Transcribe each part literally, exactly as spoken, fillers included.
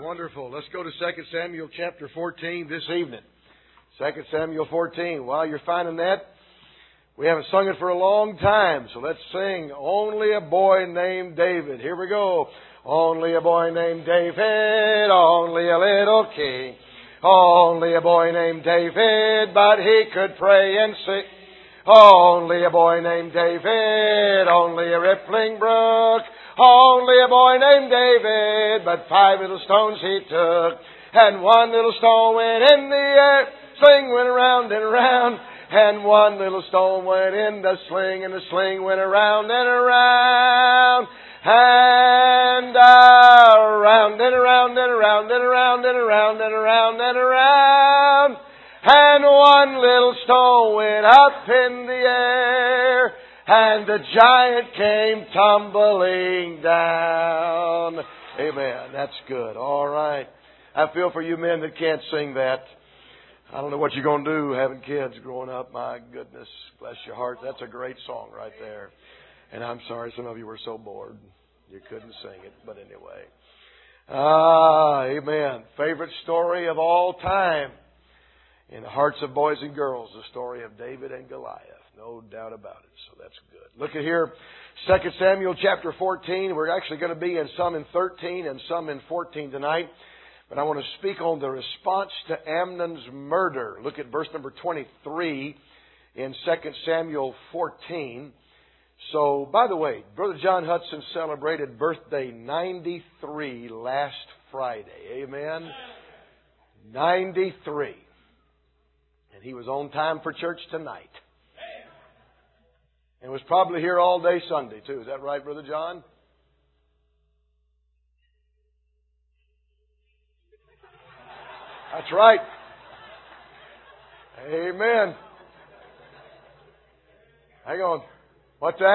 Wonderful. Let's go to Second Samuel chapter fourteen this evening. Second Samuel fourteen. While you're finding that, we haven't sung it for a long time, so let's sing Only a Boy Named David. Here we go. Only a boy named David, only a little king. Only a boy named David, but he could pray and sing. Only a boy named David, only a rippling brook. Only a boy named David, but five little stones he took. And one little stone went in the air, sling went around and around. And one little stone went in the sling, and the sling went around and around. And around and around and around and around and around and around and around. And one little stone went up in the air, and the giant came tumbling down. Amen. That's good. All right. I feel for you men that can't sing that. I don't know what you're going to do having kids growing up. My goodness. Bless your heart. That's a great song right there. And I'm sorry some of you were so bored you couldn't sing it. But anyway. Ah, amen. Favorite story of all time in the hearts of boys and girls, the story of David and Goliath. No doubt about it. So that's good. Look at here, Second Samuel chapter fourteen. We're actually going to be in some in thirteen and some in fourteen tonight. But I want to speak on the response to Amnon's murder. Look at verse number twenty-three in Second Samuel fourteen. So, by the way, Brother John Hudson celebrated birthday ninety-three last Friday. Amen? ninety-three. And he was on time for church tonight. And was probably here all day Sunday, too. Is that right, Brother John? That's right. Amen. Hang on. What's that?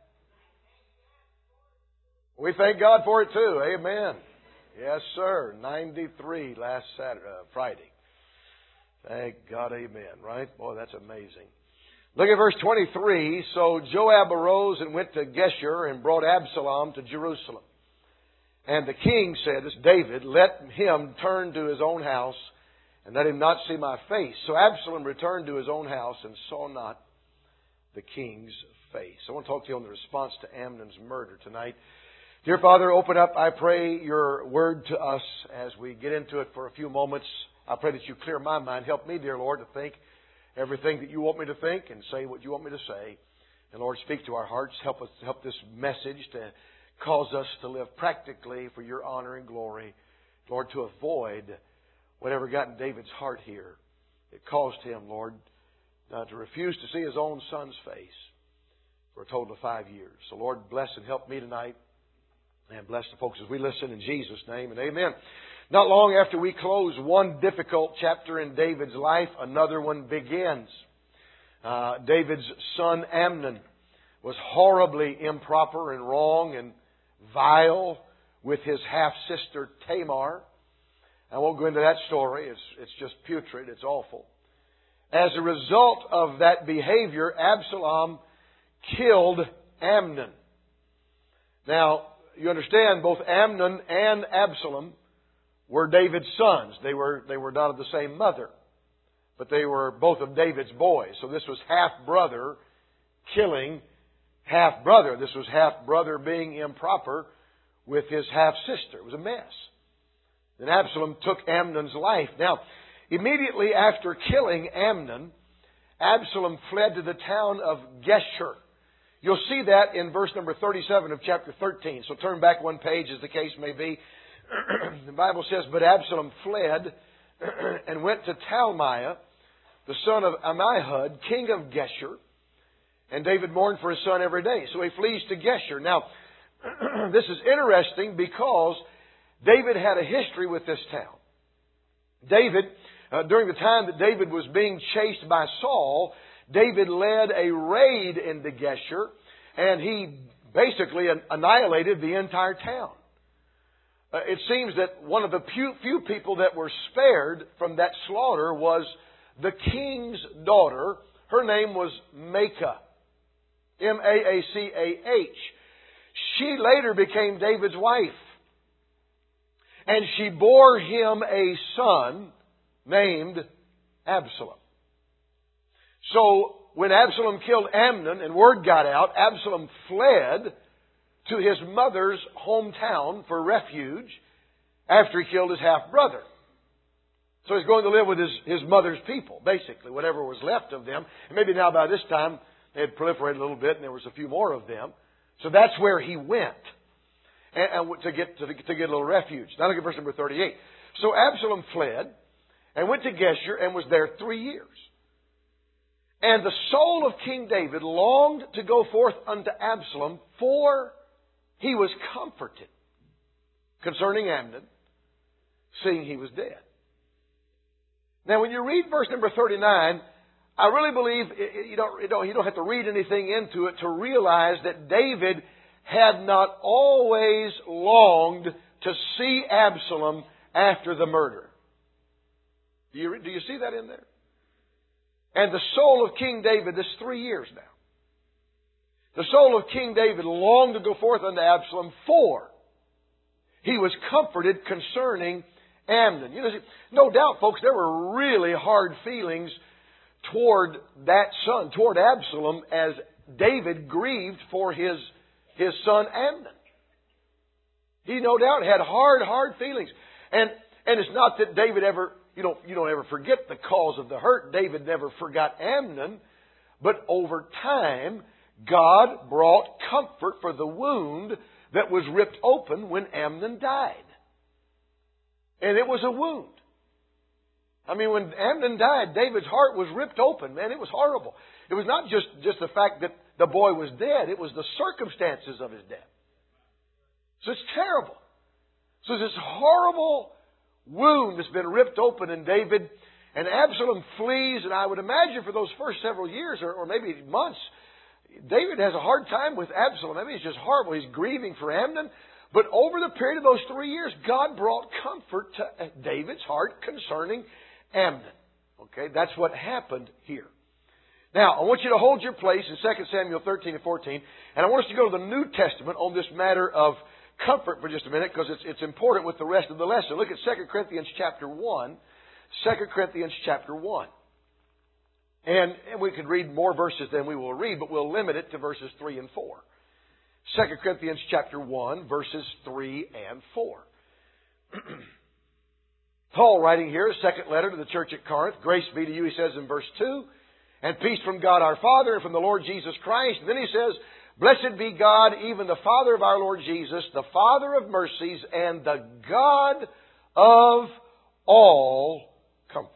We thank God for it, too. Amen. Yes, sir. ninety-three last Saturday, uh, Friday. Thank God, amen. Right? Boy, that's amazing. Look at verse twenty-three. So Joab arose and went to Geshur and brought Absalom to Jerusalem. And the king said, this David, let him turn to his own house and let him not see my face. So Absalom returned to his own house and saw not the king's face. I want to talk to you on the response to Amnon's murder tonight. Dear Father, open up, I pray, your word to us as we get into it for a few moments. I pray that you clear my mind. Help me, dear Lord, to think everything that you want me to think and say what you want me to say. And Lord, speak to our hearts. Help us, help this message to cause us to live practically for your honor and glory. Lord, to avoid whatever got in David's heart here. It caused him, Lord, uh, to refuse to see his own son's face for a total of five years. So Lord, bless and help me tonight. And bless the folks as we listen in Jesus' name and amen. Not long after we close one difficult chapter in David's life, another one begins. Uh, David's son Amnon was horribly improper and wrong and vile with his half-sister Tamar. I won't go into that story. It's, it's just putrid. It's awful. As a result of that behavior, Absalom killed Amnon. Now, you understand, both Amnon and Absalom were David's sons. They were, they were not of the same mother, but they were both of David's boys. So this was half-brother killing half-brother. This was half-brother being improper with his half-sister. It was a mess. Then Absalom took Amnon's life. Now, immediately after killing Amnon, Absalom fled to the town of Geshur. You'll see that in verse number thirty-seven of chapter thirteen. So turn back one page as the case may be. The Bible says, but Absalom fled and went to Talmai, the son of Ammihud, king of Geshur. And David mourned for his son every day. So he flees to Geshur. Now, this is interesting because David had a history with this town. David, uh, during the time that David was being chased by Saul, David led a raid into Geshur, and he basically annihilated the entire town. Uh, it seems that one of the few, few people that were spared from that slaughter was the king's daughter. Her name was Maacah. M A A C A H. She later became David's wife. And she bore him a son named Absalom. So when Absalom killed Amnon and word got out, Absalom fled to his mother's hometown for refuge after he killed his half-brother. So he's going to live with his, his mother's people, basically, whatever was left of them. And maybe now by this time they had proliferated a little bit and there was a few more of them. So that's where he went and, and to get to, to get a little refuge. Now look at verse number thirty-eight. So Absalom fled and went to Geshur and was there three years. And the soul of King David longed to go forth unto Absalom, for he was comforted concerning Amnon, seeing he was dead. Now, when you read verse number thirty-nine, I really believe you don't, you don't, you don't have to read anything into it to realize that David had not always longed to see Absalom after the murder. Do you, do you see that in there? And the soul of King David, this is three years now. The soul of King David longed to go forth unto Absalom, for he was comforted concerning Amnon. You know, no doubt, folks, there were really hard feelings toward that son, toward Absalom, as David grieved for his, his son Amnon. He no doubt had hard, hard feelings. And, and it's not that David ever, you don't, you don't ever forget the cause of the hurt. David never forgot Amnon. But over time, God brought comfort for the wound that was ripped open when Amnon died. And it was a wound. I mean, when Amnon died, David's heart was ripped open. Man, it was horrible. It was not just, just the fact that the boy was dead. It was the circumstances of his death. So it's terrible. So this horrible wound that's been ripped open in David. And Absalom flees. And I would imagine for those first several years, or, or maybe months, David has a hard time with Absalom. I mean, it's just horrible. He's grieving for Amnon. But over the period of those three years, God brought comfort to David's heart concerning Amnon. Okay, that's what happened here. Now, I want you to hold your place in Second Samuel thirteen and fourteen. And I want us to go to the New Testament on this matter of comfort for just a minute, because it's, it's important with the rest of the lesson. Look at Second Corinthians chapter one. Second Corinthians chapter one. And, and we could read more verses than we will read, but we'll limit it to verses three and four. Second Corinthians chapter one, verses three and four. Paul writing here, second letter to the church at Corinth. Grace be to you, he says in verse two. And peace from God our Father and from the Lord Jesus Christ. And then he says, blessed be God, even the Father of our Lord Jesus, the Father of mercies, and the God of all comfort,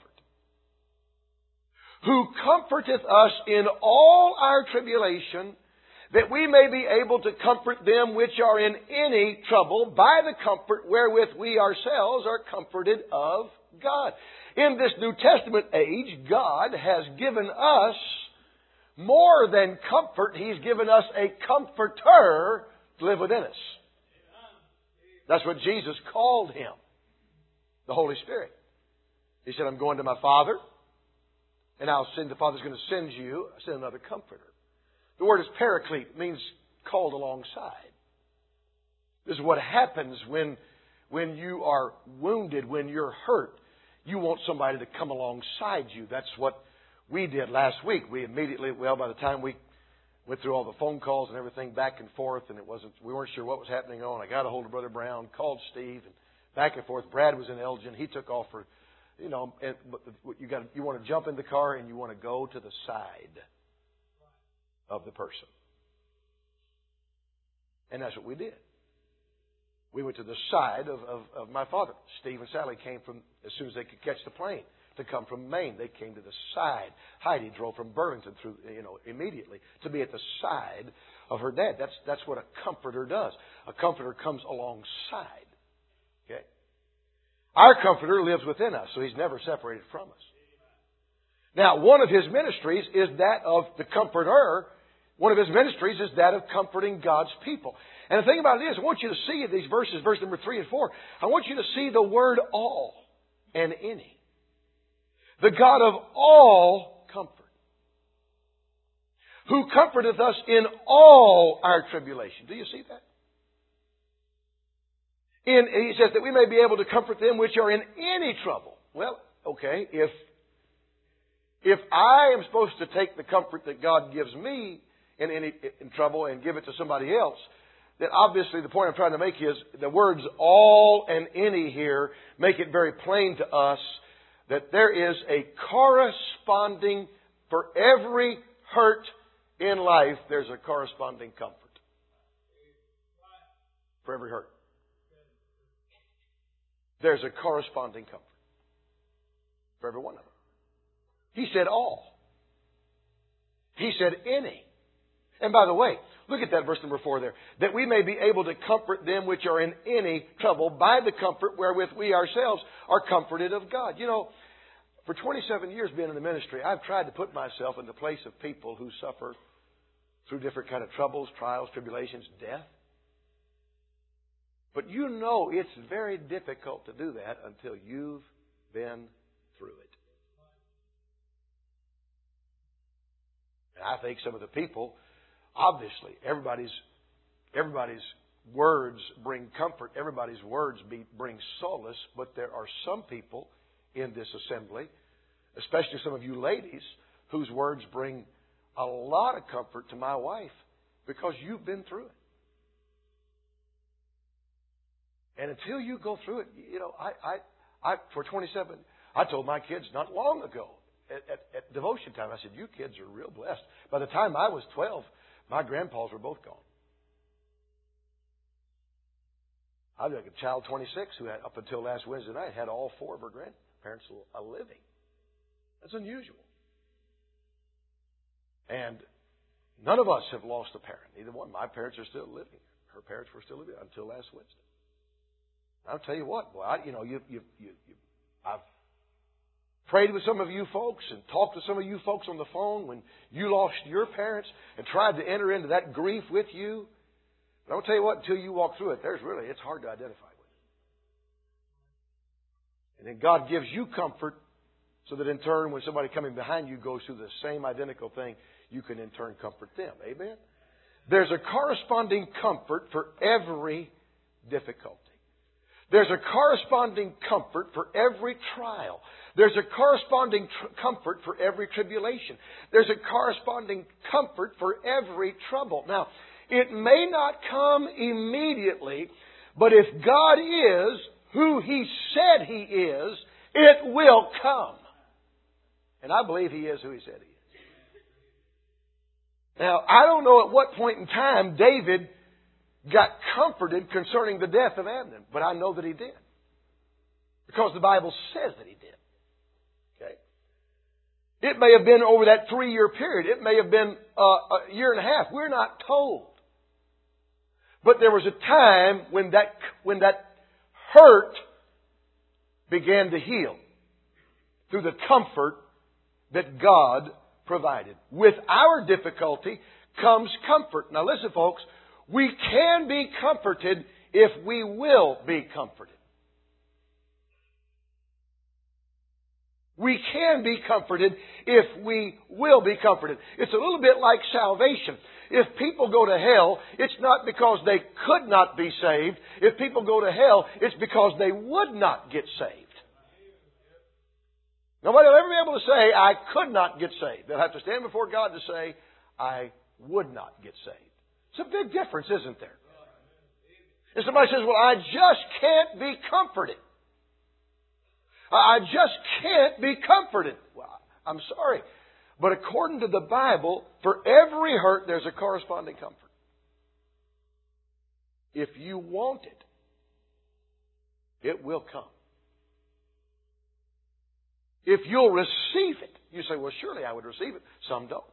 who comforteth us in all our tribulation, that we may be able to comfort them which are in any trouble by the comfort wherewith we ourselves are comforted of God. In this New Testament age, God has given us more than comfort. He's given us a comforter to live within us. That's what Jesus called Him, the Holy Spirit. He said, I'm going to my Father, and I'll send, the Father's going to send you, I'll send another comforter. The word is paraclete. It means called alongside. This is what happens when, when you are wounded, when you're hurt. You want somebody to come alongside you. That's what we did last week. We immediately, well, by the time we went through all the phone calls and everything back and forth, and it wasn't, we weren't sure what was happening on. I got a hold of Brother Brown, called Steve, and back and forth. Brad was in Elgin. He took off for, you know, and, but you got, you want to jump in the car and you want to go to the side of the person. And that's what we did. We went to the side of, of, of my father. Steve and Sally came from, as soon as they could catch the plane, to come from Maine. They came to the side. Heidi drove from Burlington through, you know, immediately to be at the side of her dad. That's, that's what a comforter does. A comforter comes alongside. Okay? Our comforter lives within us, so He's never separated from us. Now, one of His ministries is that of the comforter. One of His ministries is that of comforting God's people. And the thing about it is, I want you to see in these verses, verse number three and four, I want you to see the word all and any. The God of all comfort, who comforteth us in all our tribulation. Do you see that? In, he says that we may be able to comfort them which are in any trouble. Well, okay, if, if I am supposed to take the comfort that God gives me in any in trouble and give it to somebody else, then obviously the point I'm trying to make is the words all and any here make it very plain to us that there is a corresponding, for every hurt in life, there's a corresponding comfort. For every hurt. There's a corresponding comfort. For every one of them. He said all. He said any. And by the way, look at that verse number four there. That we may be able to comfort them which are in any trouble by the comfort wherewith we ourselves are comforted of God. You know, for twenty-seven years being in the ministry, I've tried to put myself in the place of people who suffer through different kind of troubles, trials, tribulations, death. But you know it's very difficult to do that until you've been through it. And I think some of the people, obviously, everybody's everybody's words bring comfort. Everybody's words be, bring solace. But there are some people in this assembly, especially some of you ladies, whose words bring a lot of comfort to my wife because you've been through it. And until you go through it, you know, I, I, I for twenty-seven, I told my kids not long ago at, at, at devotion time, I said, you kids are real blessed. By the time I was twelve, my grandpas were both gone. I was like a child twenty-six who had, up until last Wednesday night, had all four of her grandparents a living. That's unusual. And none of us have lost a parent. Neither one. My parents are still living. Her parents were still living until last Wednesday. I'll tell you what, boy, I, you know, you, you, you, you, I've prayed with some of you folks and talked to some of you folks on the phone when you lost your parents and tried to enter into that grief with you. But I'll tell you what, until you walk through it, there's really, it's hard to identify with. And then God gives you comfort so that in turn, when somebody coming behind you goes through the same identical thing, you can in turn comfort them. Amen? There's a corresponding comfort for every difficulty. There's a corresponding comfort for every trial. There's a corresponding tr- comfort for every tribulation. There's a corresponding comfort for every trouble. Now, it may not come immediately, but if God is who He said He is, it will come. And I believe He is who He said He is. Now, I don't know at what point in time David got comforted concerning the death of Amnon, but I know that he did. Because the Bible says that he did. Okay? It may have been over that three-year period. It may have been uh, a year and a half. We're not told. But there was a time when that, when that hurt began to heal through the comfort that God provided. With our difficulty comes comfort. Now listen, folks. We can be comforted if we will be comforted. We can be comforted if we will be comforted. It's a little bit like salvation. If people go to hell, it's not because they could not be saved. If people go to hell, it's because they would not get saved. Nobody will ever be able to say, I could not get saved. They'll have to stand before God to say, I would not get saved. It's a big difference, isn't there? And somebody says, well, I just can't be comforted. I just can't be comforted. Well, I'm sorry. But according to the Bible, for every hurt, there's a corresponding comfort. If you want it, it will come. If you'll receive it, you say, well, surely I would receive it. Some don't.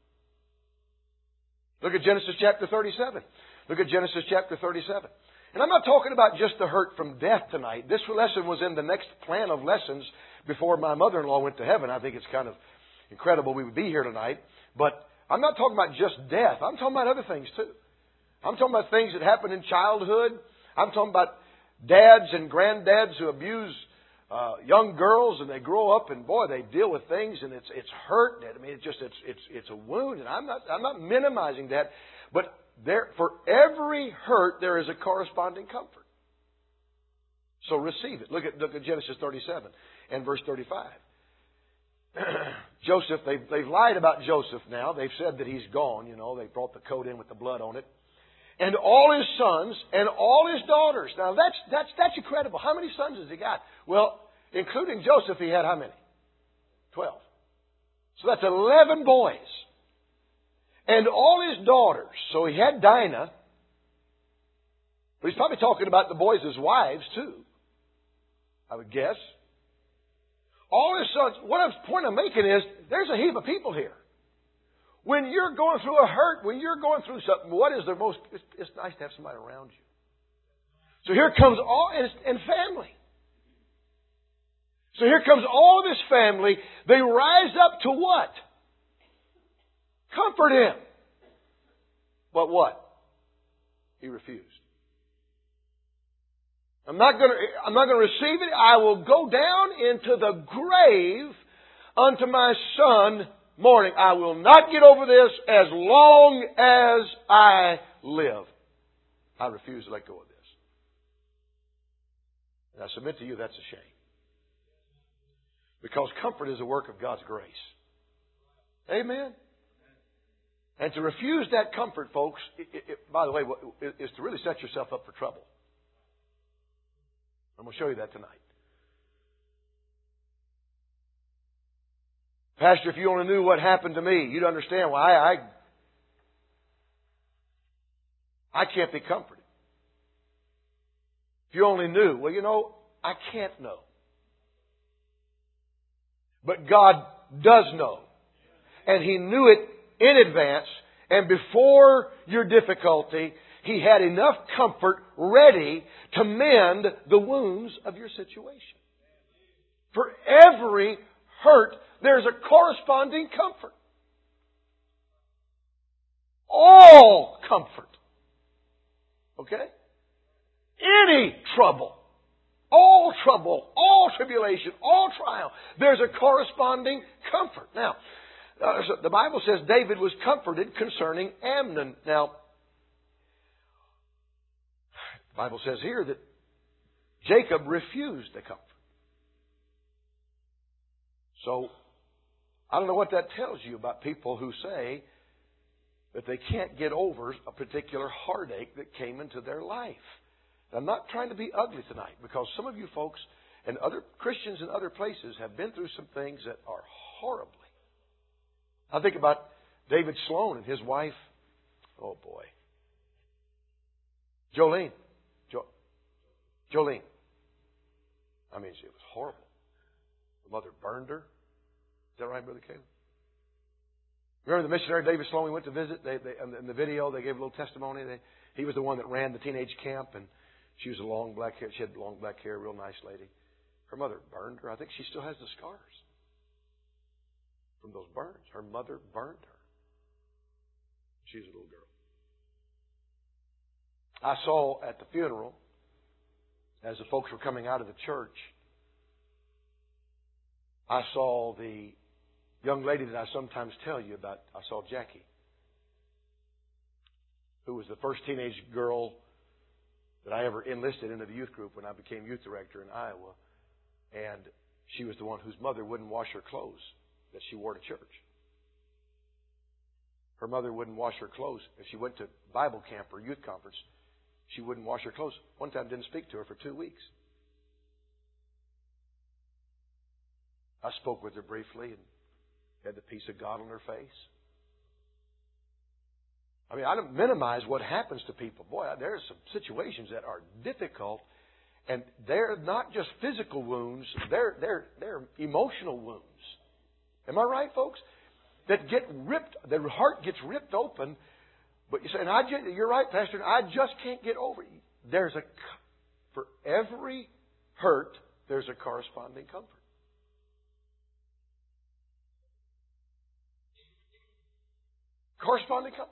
Look at Genesis chapter thirty-seven. Look at Genesis chapter thirty-seven. And I'm not talking about just the hurt from death tonight. This lesson was in the next plan of lessons before my mother-in-law went to heaven. I think it's kind of incredible we would be here tonight. But I'm not talking about just death. I'm talking about other things too. I'm talking about things that happen in childhood. I'm talking about dads and granddads who abuse uh, young girls, and they grow up, and boy, they deal with things, and it's it's hurt. I mean, it's just it's it's it's a wound, and I'm not I'm not minimizing that, but there for every hurt there is a corresponding comfort. So receive it. Look at, look at Genesis thirty-seven and verse thirty-five. Joseph, they've, they've lied about Joseph now. They've said that he's gone. You know, they brought the coat in with the blood on it. And all his sons and all his daughters. Now that's, that's, that's incredible. How many sons has he got? Well, including Joseph, he had how many? Twelve. So that's eleven boys. And all his daughters. So he had Dinah. But he's probably talking about the boys as wives too, I would guess. All his sons. What the point I'm making is, there's a heap of people here. When you're going through a hurt, when you're going through something, what is the most... It's, it's nice to have somebody around you. So here comes all... And, and family. So here comes all of his family. They rise up to what? Comfort him. But what? He refused. I'm not going to, I'm not going to receive it. I will go down into the grave unto my son mourning. I will not get over this as long as I live. I refuse to let go of this. And I submit to you, that's a shame. Because comfort is a work of God's grace. Amen? And to refuse that comfort, folks, it, it, by the way, is to really set yourself up for trouble. I'm going to show you that tonight. Pastor, if you only knew what happened to me, you'd understand why I, I, I can't be comforted. If you only knew, well, you know, I can't know. But God does know. And He knew it in advance. And before your difficulty, He had enough comfort ready to mend the wounds of your situation. For every hurt, there's a corresponding comfort. All comfort. Okay? Any trouble. All trouble. All tribulation. All trial. There's a corresponding comfort. Now, uh, so the Bible says David was comforted concerning Amnon. Now, the Bible says here that Jacob refused the comfort. So, I don't know what that tells you about people who say that they can't get over a particular heartache that came into their life. I'm not trying to be ugly tonight, because some of you folks and other Christians in other places have been through some things that are horribly. I think about David Sloan and his wife. Oh boy. Jolene. Jo- Jolene. I mean, it was horrible. The mother burned her. Is that right, Brother Caleb? Remember the missionary David Sloan we went to visit? They, they, in the video, they gave a little testimony. They, he was the one that ran the teenage camp, and she was a long black hair. She had long black hair, real nice lady. Her mother burned her. I think she still has the scars from those burns. Her mother burned her. She's a little girl. I saw at the funeral, as the folks were coming out of the church, I saw the young lady that I sometimes tell you about. I saw Jackie, who was the first teenage girl that I ever enlisted into the youth group when I became youth director in Iowa. And she was the one whose mother wouldn't wash her clothes that she wore to church. Her mother wouldn't wash her clothes. If she went to Bible camp or youth conference, she wouldn't wash her clothes. One time didn't speak to her for two weeks. I spoke with her briefly and had the peace of God on her face. I mean, I don't minimize what happens to people. Boy, there are some situations that are difficult, and they're not just physical wounds, they're, they're, they're emotional wounds. Am I right, folks? That get ripped, their heart gets ripped open, but you say, and I just, you're right, Pastor, I just can't get over it. There's a, for every hurt, there's a corresponding comfort. Corresponding comfort.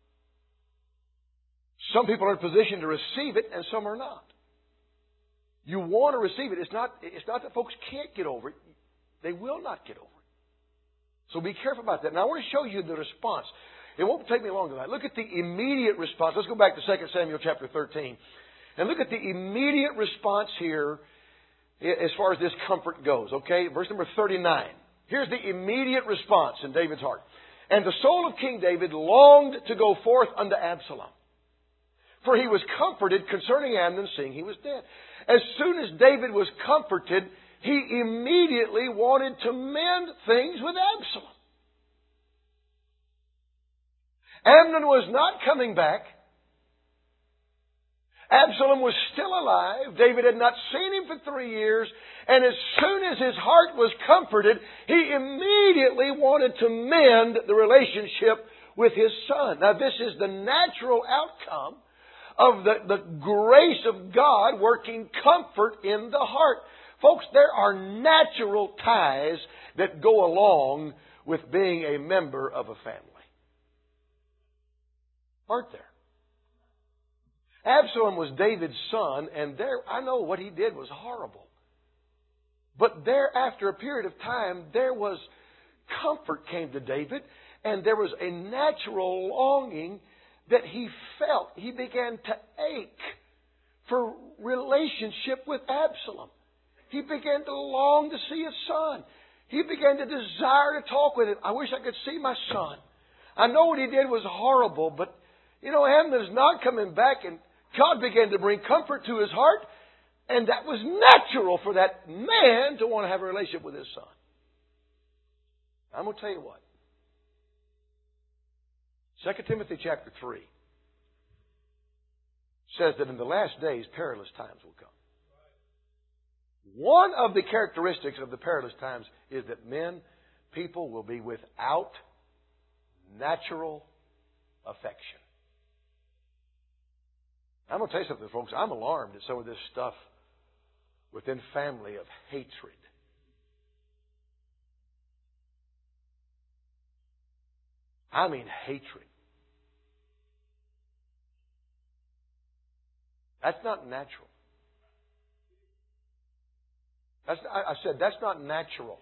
Some people are in a position to receive it, and some are not. You want to receive it. It's not, it's not that folks can't get over it. They will not get over it. So be careful about that. Now, I want to show you the response. It won't take me long tonight. Look at the immediate response. Let's go back to Second Samuel chapter thirteen. And look at the immediate response here as far as this comfort goes. Okay, verse number thirty-nine. Here's the immediate response in David's heart. And the soul of King David longed to go forth unto Absalom, for he was comforted concerning Amnon, seeing he was dead. As soon as David was comforted, he immediately wanted to mend things with Absalom. Amnon was not coming back. Absalom was still alive. David had not seen him for three years. And as soon as his heart was comforted, he immediately wanted to mend the relationship with his son. Now, this is the natural outcome of the, the grace of God working comfort in the heart. Folks, there are natural ties that go along with being a member of a family. Aren't there? Absalom was David's son, and there, I know what he did was horrible. But there, after a period of time, there was comfort came to David, and there was a natural longing that he felt. He began to ache for relationship with Absalom. He began to long to see his son. He began to desire to talk with him. I wish I could see my son. I know what he did was horrible, but, you know, Amnon is not coming back, and God began to bring comfort to his heart, and that was natural for that man to want to have a relationship with his son. I'm going to tell you what. Second Timothy chapter three says that in the last days, perilous times will come. One of the characteristics of the perilous times is that men, people will be without natural affection. I'm going to tell you something, folks. I'm alarmed at some of this stuff within family of hatred. I mean hatred. That's not natural. That's, I, I said that's not natural.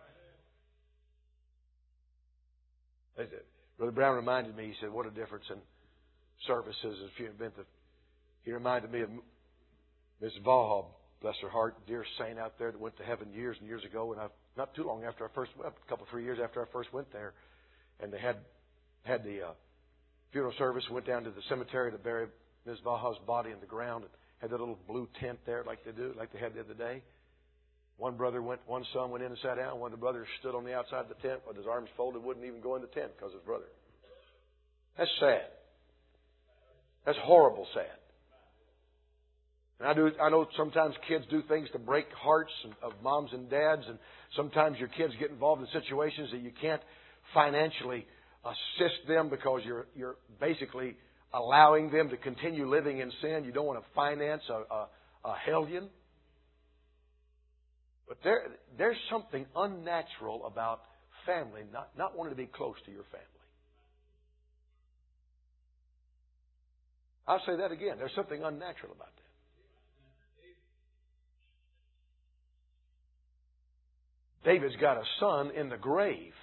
Brother Brown reminded me, he said, what a difference in services if you had been to. He reminded me of Miss Vaha, bless her heart, dear saint out there that went to heaven years and years ago. And I, not too long after I first went, a couple, three years after I first went there, and they had had the uh, funeral service, went down to the cemetery to bury Miss Vaha's body in the ground, and had that little blue tent there like they do, like they had the other day. One brother went, one son went in and sat down. One of the brothers stood on the outside of the tent with his arms folded, wouldn't even go in the tent because of his brother. That's sad. That's horrible sad. And I do. I know sometimes kids do things to break hearts of moms and dads, and sometimes your kids get involved in situations that you can't financially assist them because you're you're basically allowing them to continue living in sin. You don't want to finance a, a, a hellion. But there there's something unnatural about family, not, not wanting to be close to your family. I'll say that again. There's something unnatural about that. David's got a son in the grave.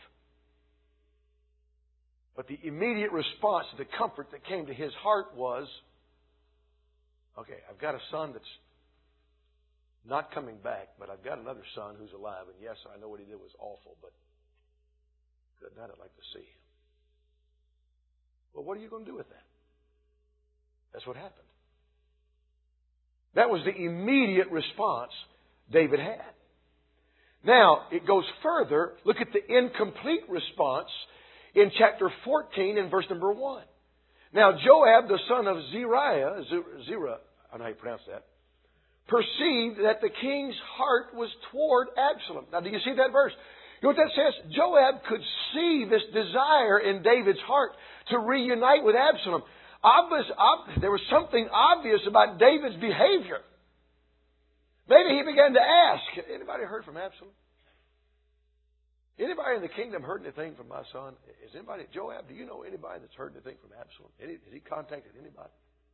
But the immediate response to the comfort that came to his heart was, okay, I've got a son that's not coming back, but I've got another son who's alive. And yes, I know what he did was awful, but good night, I'd like to see him. Well, what are you going to do with that? That's what happened. That was the immediate response David had. Now, it goes further. Look at the incomplete response in chapter fourteen and verse number one. Now, Joab, the son of Zeruiah, Zerah, I don't know how you pronounce that, perceived that the king's heart was toward Absalom. Now, do you see that verse? You know what that says? Joab could see this desire in David's heart to reunite with Absalom. Obvious, ob, there was something obvious about David's behavior. Maybe he began to ask, anybody heard from Absalom? Anybody in the kingdom heard anything from my son? Is anybody, Joab, do you know anybody that's heard anything from Absalom? Any, has he contacted anybody?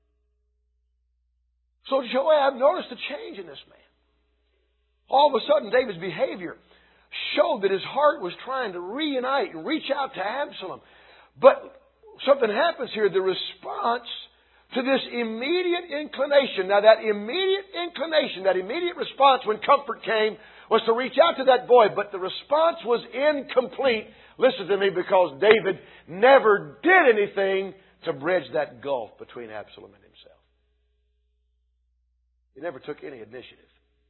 So Joab noticed a change in this man. All of a sudden, David's behavior showed that his heart was trying to reunite and reach out to Absalom. But something happens here. The response to this immediate inclination. Now that immediate inclination, that immediate response when comfort came was to reach out to that boy, but the response was incomplete. Listen to me, because David never did anything to bridge that gulf between Absalom and himself. He never took any initiative.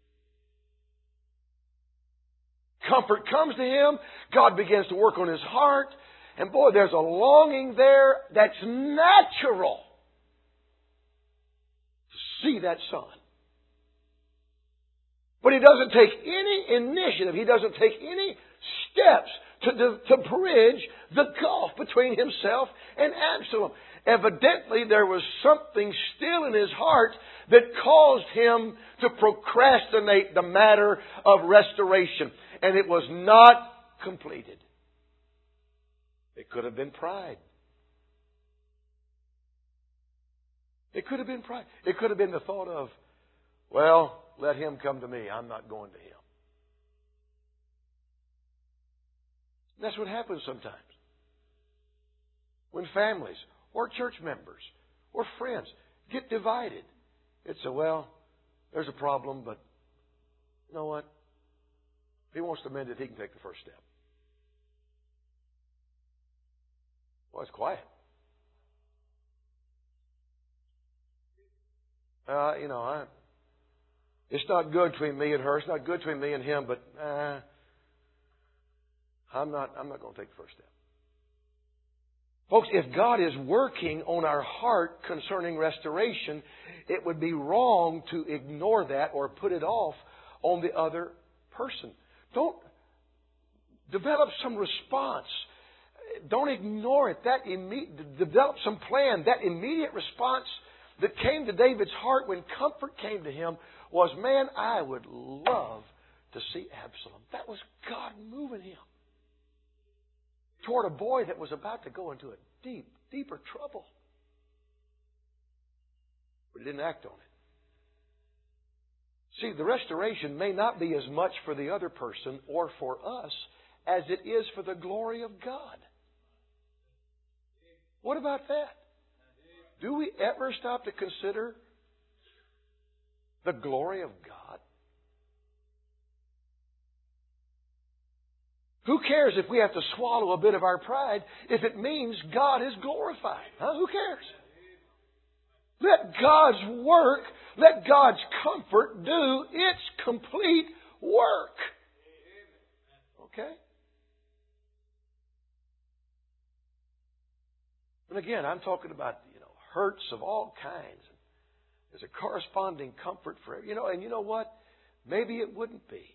Comfort comes to him. God begins to work on his heart. And boy, there's a longing there that's natural to see that son. But he doesn't take any initiative. He doesn't take any steps to, to, to bridge the gulf between himself and Absalom. Evidently, there was something still in his heart that caused him to procrastinate the matter of restoration. And it was not completed. It could have been pride. It could have been pride. It could have been the thought of, well, let him come to me. I'm not going to him. That's what happens sometimes. When families or church members or friends get divided. It's a, well, there's a problem, but you know what? If he wants to mend it, he can take the first step. Well, it's quiet. Uh, you know, I, it's not good between me and her. It's not good between me and him, but uh, I'm not. I'm not going to take the first step. Folks, if God is working on our heart concerning restoration, it would be wrong to ignore that or put it off on the other person. Don't develop some response. Don't ignore it. That imme- develop some plan. That immediate response that came to David's heart when comfort came to him was, man, I would love to see Absalom. That was God moving him toward a boy that was about to go into a deep, deeper trouble. But he didn't act on it. See, the restoration may not be as much for the other person or for us as it is for the glory of God. What about that? Do we ever stop to consider the glory of God? Who cares if we have to swallow a bit of our pride if it means God is glorified? Huh? Who cares? Let God's work, let God's comfort do its complete work. Okay? And again, I'm talking about, you know, hurts of all kinds. There's a corresponding comfort for it. You know, and you know what? Maybe it wouldn't be.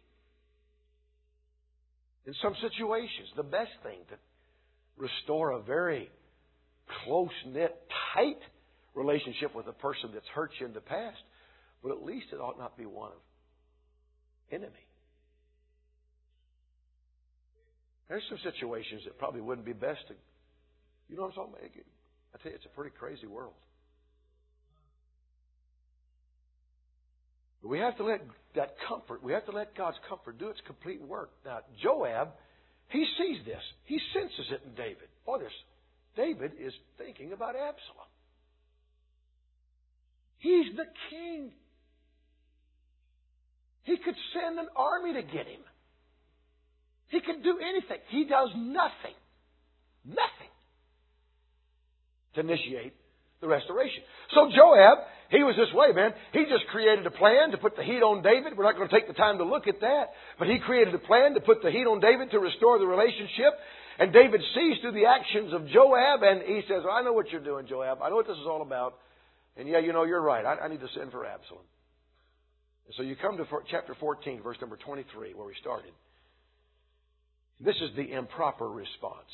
In some situations, the best thing to restore a very close-knit, tight relationship with a person that's hurt you in the past, but at least it ought not be one of enemy. There's some situations that probably wouldn't be best to, you know what I'm talking about? I tell you, it's a pretty crazy world. But we have to let that comfort, we have to let God's comfort do its complete work. Now, Joab, he sees this. He senses it in David. Boy, this, David is thinking about Absalom. He's the king. He could send an army to get him. He could do anything. He does nothing. Nothing to initiate the restoration. So Joab, he was this way, man. He just created a plan to put the heat on David. We're not going to take the time to look at that. But he created a plan to put the heat on David to restore the relationship. And David sees through the actions of Joab, and he says, I know what you're doing, Joab. I know what this is all about. And yeah, you know, you're right. I, I need to send for Absalom. And so you come to chapter fourteen, verse number twenty-three, where we started. This is the improper response.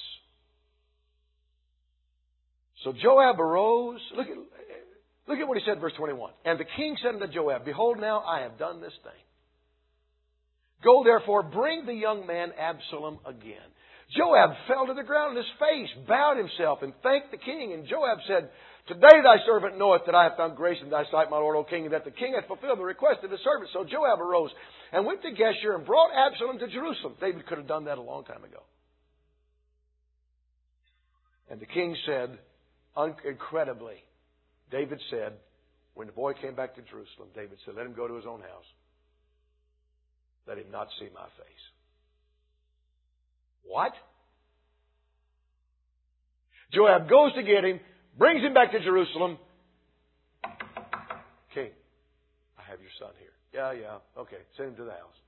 So Joab arose. Look at, look at what he said in verse twenty-one. And the king said unto Joab, Behold, now I have done this thing. Go therefore, bring the young man Absalom again. Joab fell to the ground on his face, bowed himself, and thanked the king. And Joab said, Today thy servant knoweth that I have found grace in thy sight, my lord, O king, and that the king hath fulfilled the request of his servant. So Joab arose and went to Geshur and brought Absalom to Jerusalem. David could have done that a long time ago. And the king said, incredibly, David said, when the boy came back to Jerusalem, David said, let him go to his own house. Let him not see my face. What? Joab goes to get him, brings him back to Jerusalem. King, I have your son here. Yeah, yeah. Okay, send him to the house.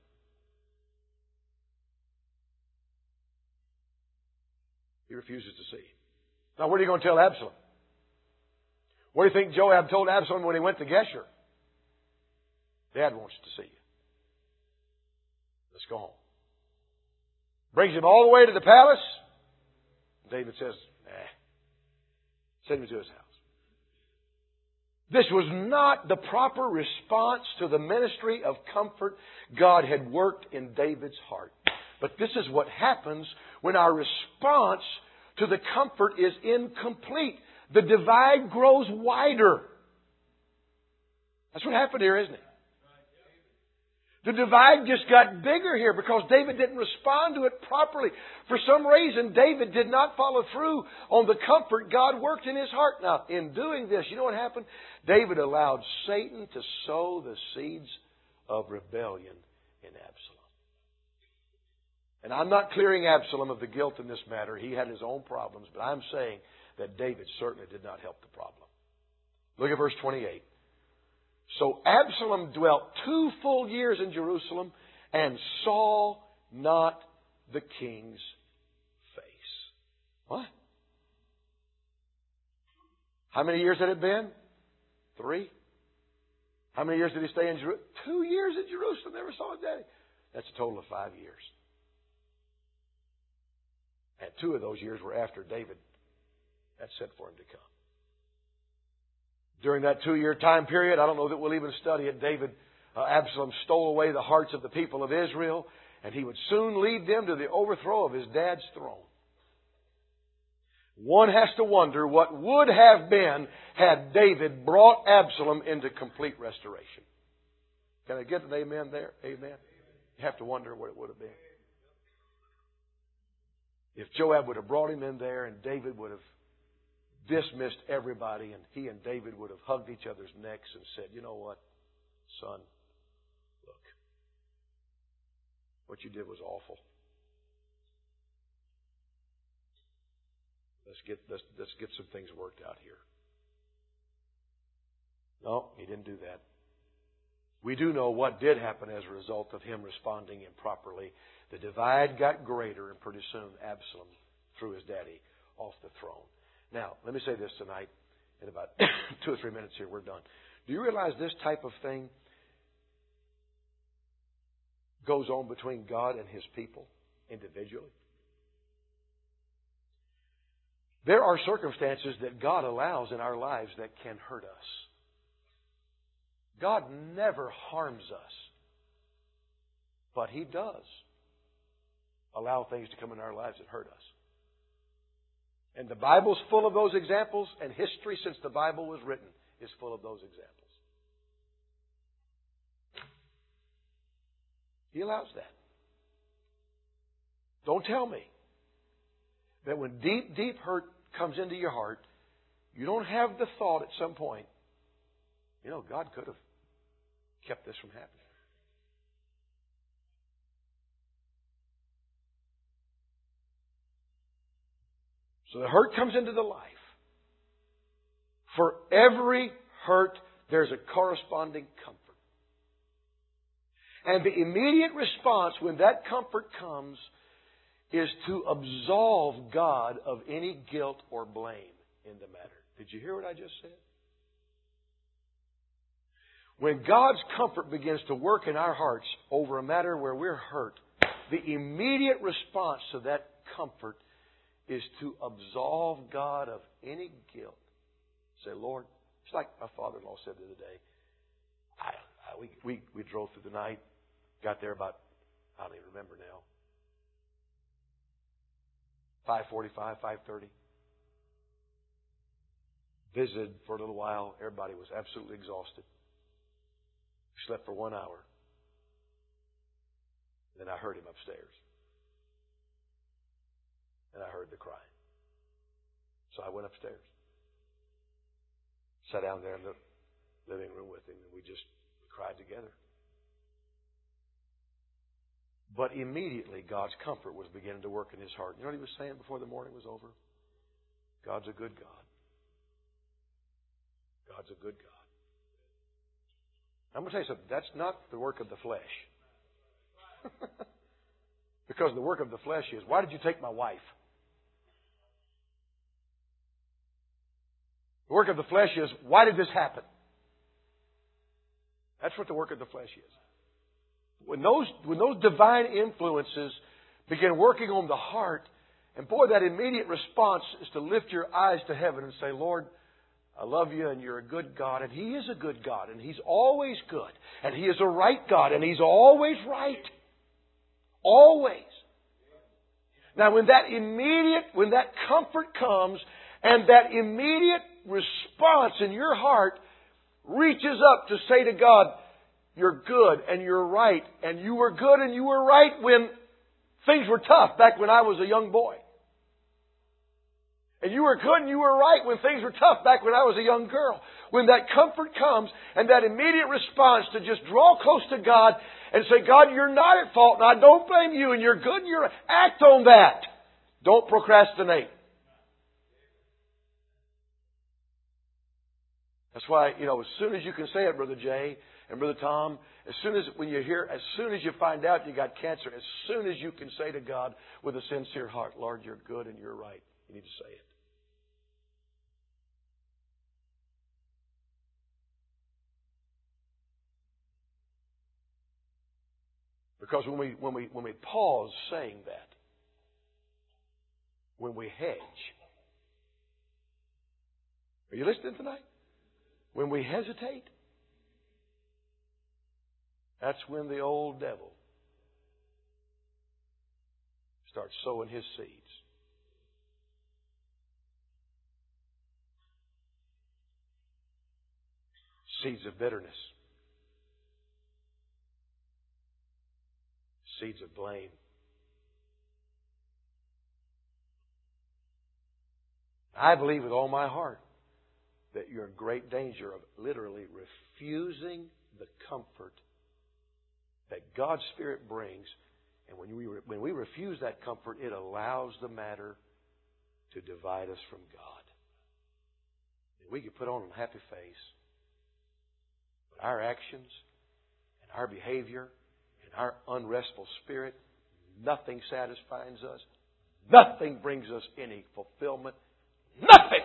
He refuses to see. Now, what are you going to tell Absalom? What do you think Joab told Absalom when he went to Geshur? Dad wants to see you. Let's go home. Brings him all the way to the palace. David says, eh, send him to his house. This was not the proper response to the ministry of comfort God had worked in David's heart. But this is what happens when our response to the comfort is incomplete. The divide grows wider. That's what happened here, isn't it? The divide just got bigger here because David didn't respond to it properly. For some reason, David did not follow through on the comfort God worked in his heart. Now, in doing this, you know what happened? David allowed Satan to sow the seeds of rebellion in Absalom. And I'm not clearing Absalom of the guilt in this matter. He had his own problems, but I'm saying that David certainly did not help the problem. Look at verse twenty-eight. So Absalom dwelt two full years in Jerusalem and saw not the king's face. What? How many years had it been? Three. How many years did he stay in Jerusalem? Two years in Jerusalem. Never saw his daddy. That's a total of five years. And two of those years were after David had sent for him to come. During that two-year time period, I don't know that we'll even study it, David, uh, Absalom stole away the hearts of the people of Israel, and he would soon lead them to the overthrow of his dad's throne. One has to wonder what would have been had David brought Absalom into complete restoration. Can I get an amen there? Amen. You have to wonder what it would have been. If Joab would have brought him in there and David would have dismissed everybody, and he and David would have hugged each other's necks and said, you know what, son, look, what you did was awful. Let's get let's, let's get some things worked out here. No, he didn't do that. We do know what did happen as a result of him responding improperly. The divide got greater, and pretty soon Absalom threw his daddy off the throne. Now, let me say this tonight. In about two or three minutes here, we're done. Do you realize this type of thing goes on between God and His people individually? There are circumstances that God allows in our lives that can hurt us. God never harms us, but He does allow things to come in our lives that hurt us. And the Bible's full of those examples, and history since the Bible was written is full of those examples. He allows that. Don't tell me that when deep, deep hurt comes into your heart, you don't have the thought at some point, you know, God could have kept this from happening. So the hurt comes into the life. For every hurt, there's a corresponding comfort. And the immediate response when that comfort comes is to absolve God of any guilt or blame in the matter. Did you hear what I just said? When God's comfort begins to work in our hearts over a matter where we're hurt, the immediate response to that comfort is to absolve God of any guilt. Say, Lord, it's like my father-in-law said the other day. I, I, we, we, we drove through the night, got there about, I don't even remember now, five forty-five, five thirty. Visited for a little while. Everybody was absolutely exhausted. Slept for one hour. Then I heard him upstairs. And I heard the crying. So I went upstairs. Sat down there in the living room with him, and we just cried together. But immediately, God's comfort was beginning to work in his heart. You know what he was saying before the morning was over? God's a good God. God's a good God. I'm going to tell you something. That's not the work of the flesh. Because the work of the flesh is, why did you take my wife? The work of the flesh is, why did this happen? That's what the work of the flesh is. When those, when those divine influences begin working on the heart, and boy, that immediate response is to lift your eyes to heaven and say, Lord, I love you and you're a good God, and He is a good God, and He's always good, and He is a right God, and He's always right. Always. Now, when that immediate, when that comfort comes, and that immediate response in your heart reaches up to say to God, you're good and you're right, and you were good and you were right when things were tough back when I was a young boy. And you were good and you were right when things were tough back when I was a young girl. When that comfort comes and that immediate response to just draw close to God and say, God, you're not at fault and I don't blame you and you're good and you're... Act on that. Don't procrastinate. That's why, you know, as soon as you can say it, Brother Jay and Brother Tom, as soon as, when you hear, as soon as you find out you got cancer, as soon as you can say to God with a sincere heart, Lord, you're good and you're right. You need to say it. Because when we, when we, when we pause saying that, when we hedge, are you listening tonight? When we hesitate, that's when the old devil starts sowing his seeds. Seeds of bitterness. Seeds of blame. I believe with all my heart that you're in great danger of literally refusing the comfort that God's Spirit brings. And when we, when we refuse that comfort, it allows the matter to divide us from God. And we can put on a happy face, but our actions and our behavior and our unrestful spirit, nothing satisfies us. Nothing brings us any fulfillment. Nothing!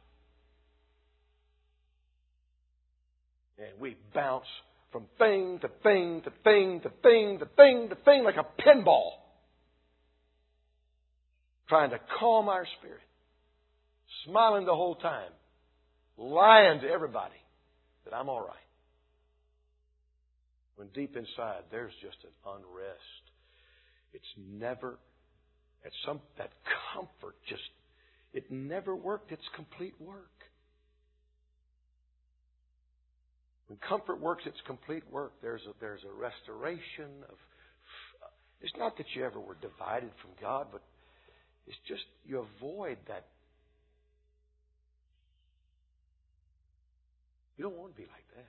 And we bounce from thing to thing to thing to thing to thing to thing like a pinball. Trying to calm our spirit. Smiling the whole time. Lying to everybody that I'm all right. When deep inside there's just an unrest. It's never, at some, that comfort just, it never worked its complete work. When comfort works its complete work, there's a, there's a restoration of... It's not that you ever were divided from God, but it's just you avoid that. You don't want to be like that.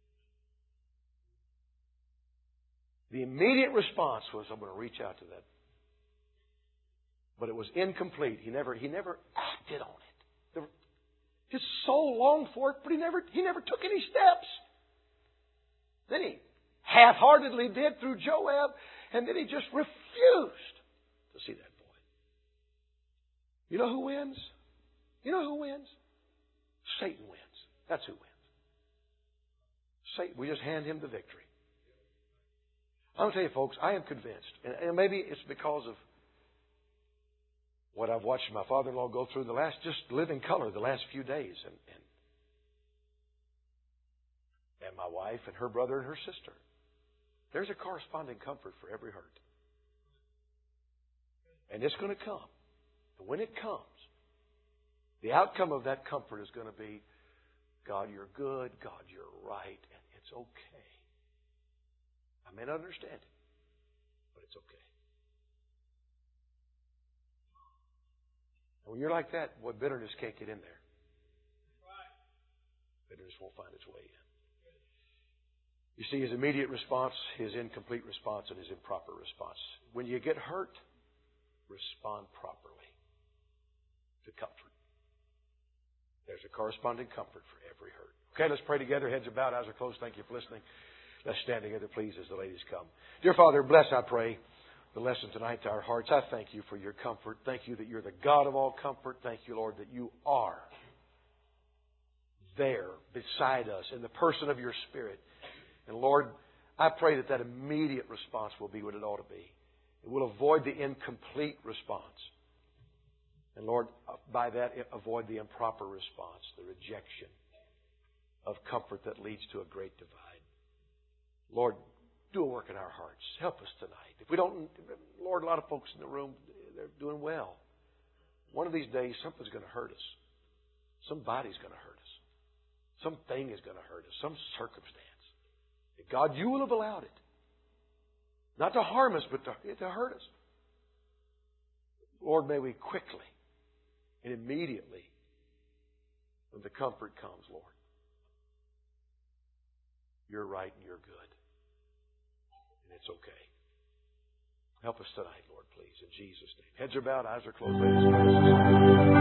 The immediate response was, I'm going to reach out to that. But it was incomplete. He never, he never acted on it. His soul longed for it, but he never, he never took any steps. Then he half-heartedly did through Joab, and then he just refused to see that boy. You know who wins? You know who wins? Satan wins. That's who wins. Satan. We just hand him the victory. I'm going to tell you, folks, I am convinced, and maybe it's because of what I've watched my father-in-law go through the last, just live in color the last few days, and, and and my wife and her brother and her sister. There's a corresponding comfort for every hurt. And it's going to come. And when it comes, the outcome of that comfort is going to be, God, you're good. God, you're right. And it's okay. I may not understand it, but it's okay. And when you're like that, what bitterness can't get in there. won't find its way in. You see, His immediate response, His incomplete response, and His improper response. When you get hurt, respond properly to comfort. There's a corresponding comfort for every hurt. Okay, let's pray together. Heads are bowed, eyes are closed. Thank you for listening. Let's stand together, please, as the ladies come. Dear Father, bless, I pray, the lesson tonight to our hearts. I thank You for Your comfort. Thank You that You're the God of all comfort. Thank You, Lord, that You are there beside us in the person of Your Spirit. And Lord, I pray that that immediate response will be what it ought to be. It will avoid the incomplete response. And Lord, by that, avoid the improper response, the rejection of comfort that leads to a great divide. Lord, do a work in our hearts. Help us tonight. If we don't, Lord, a lot of folks in the room, they're doing well. One of these days, something's going to hurt us. Somebody's going to hurt us. Something is going to hurt us. Some circumstance. God, You will have allowed it. Not to harm us, but to, to hurt us. Lord, may we quickly and immediately, when the comfort comes, Lord, You're right and You're good. And it's okay. Help us tonight, Lord, please, in Jesus' name. Heads are bowed, eyes are closed. Ladies and gentlemen.